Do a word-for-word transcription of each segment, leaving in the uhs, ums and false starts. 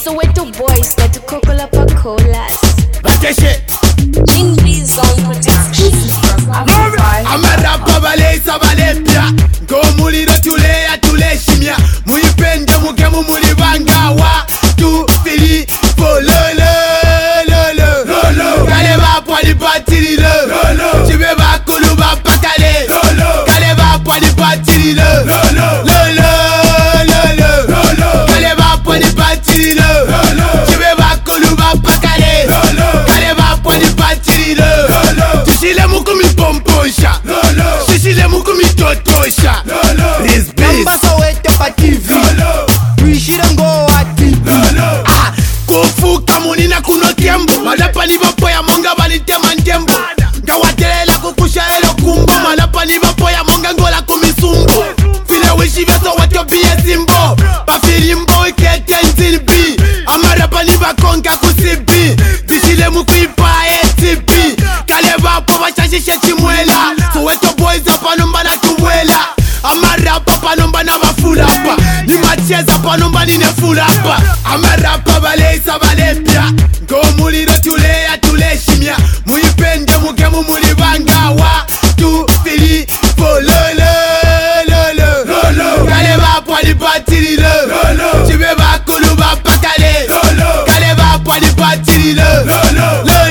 Soweto boys that Coca Colas. Jinglies on production. I'm a rapper balesa balepya Go muliro tulea tule shimya Muipende mugemu mulibanga wa Tu fili po lo lo lo lo Kale ba pwadi patiri lo Chibe ba kulu ba pakale Kale ba pwadi patiri lo Lo lo lo Kale ba pwadi patiri lo Chibe ba kulu ba pakale Kale ba pwadi patiri lo Tushile mukumi pomposha Shishile mukumi totosha Namba Soweto pa T V Tuishire ngo wa T V Kufuka munina kuno tiembo Malapa ni bapo ya monga balitema ntembo Ngawatelela kukusha elo kumbo Malapa ni bapo ya monga ngola kumisumbo File wishi vya Soweto biye simbo Pafirimbo ikete nzilbi Amarapa ni bakonga kusibi Dishile mukuipa S P Kale bapo bachashishe chimwela Soweto boys apanomba na kuwela Amarapa panomba na bafulapa Ni macheza panomba ni nefulapa Amarapa balesa balepya Go muliro tulea tule shimya Muipende mugemu mulibanga wa Tu fili po lo lo lo Kale bapo alipatiri lo Chibe bakulu bapakale Kale bapo alipatiri lo Lo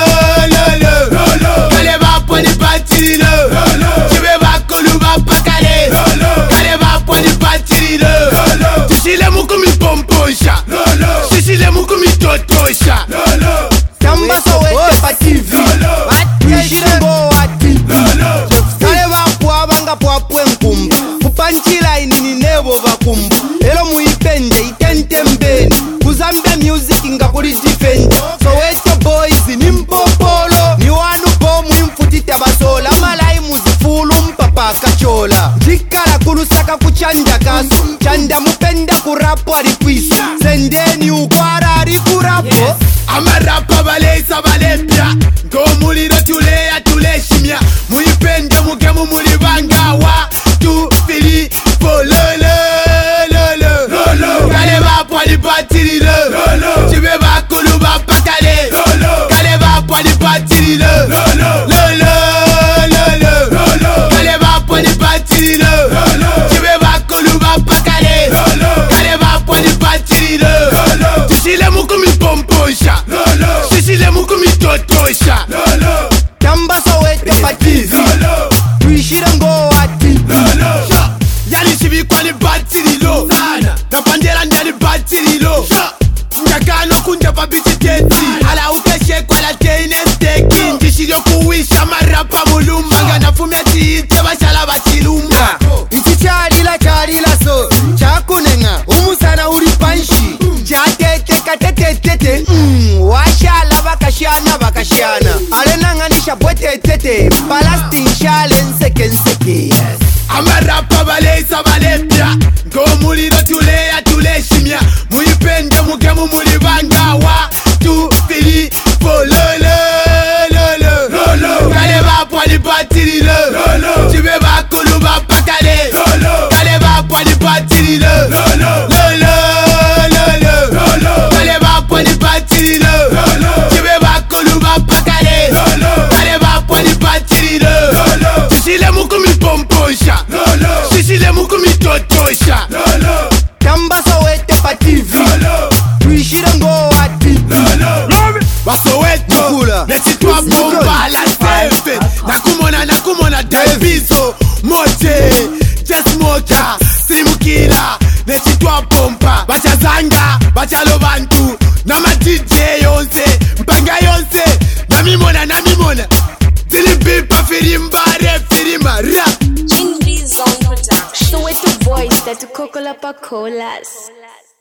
lo Kale bapo alipatiri lo Chibe bakulu bapakale Kale bapo alipatiri lo Tushile mukumi pomposha Shishile mukumi totosha Namba Soweto pa T V Tuishire ngo wa T V Kale bapo abanga pwapwe nkumbu Kupanchila inini nebo bakumbu Elo muipende itente mbeni Kuzambe music nga kuri defend Soweto boys ni mpopolo Ni wanu bomu imfutite basola Malai muzifulu mpapa kachola Jikala kulusaka kuchanda kasu Chanda mupenda kurapo alikwisu Sendeni ukwara alikurapo Amarapa balesa balepya Go muliro tulea tule shimya Muipende mugemu mulibanga wa Tu fili po lo lo Kale bapo alipatiri lo Chibe bakulu bapakale Kale bapo alipatiri lo Lo lo Kale bapo alipatiri lo Chibe bakulu bapakale Kale bapo alipatiri lo Tushile mukumi pomposha Shishile mukumi totosha Namba Soweto pa T V Tuishire ngo wa T V Yani shibikwa ni batiri lo Napandela ndani batiri lo Ndakano kunja pa bititeti Ala ukeshe kwa la teine steki Njishilio kuwisha marapa mulumba Nga nafumia tiite bashala bachilumba Ichi charila charila so Chakunenga umusana uri panshi Chatete katetetete mm, Washala bakashana bakashana Alenanganisha bwetetete Palasti nshale nseke nseke Amarapa balesa balepya Go muliro tulea tule shimya Muipende mugemu mulibanga wa Tu fili po lo lo Kale bapo alipatiri lo Chibe bakulu bapakale Kale bapo alipatiri lo Lo lo Kale bapo alipatiri lo Chibe bakulu bapakale Kale bapo alipatiri lo Tushile mukumi pomposha Shishile mukumi totosha Namba Soweto pa T V Tuishire ngo wa T V Basoweto Mukula. Nesitwa bomba la sefe Nakumona nakumona Daviso Mote Jesmoka Simukila Nesitwa bomba Bachazanga Bachalo bantu Nama D J yonse Mpanga yonse Namimona namimona Zilibipa firimba refirima rap Jinglies on production. Soweto boys that Coca Colas.